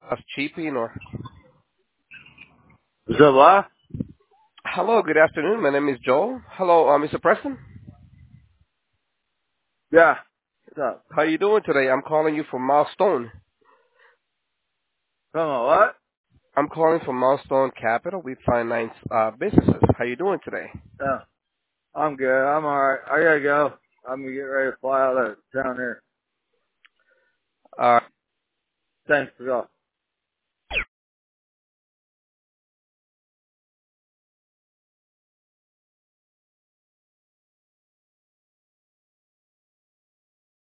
Cheaping or Is that what? hello, good afternoon. My name is Joel. Hello, Mr. Preston. Yeah. What's up? How you doing today? I'm calling you from Milestone. Come on, what? I'm calling from Milestone Capital. We finance businesses. How you doing today? Yeah. I'm good. I'm alright. I gotta go. I'm gonna get ready to fly out of town here. Uh, Thanks for going.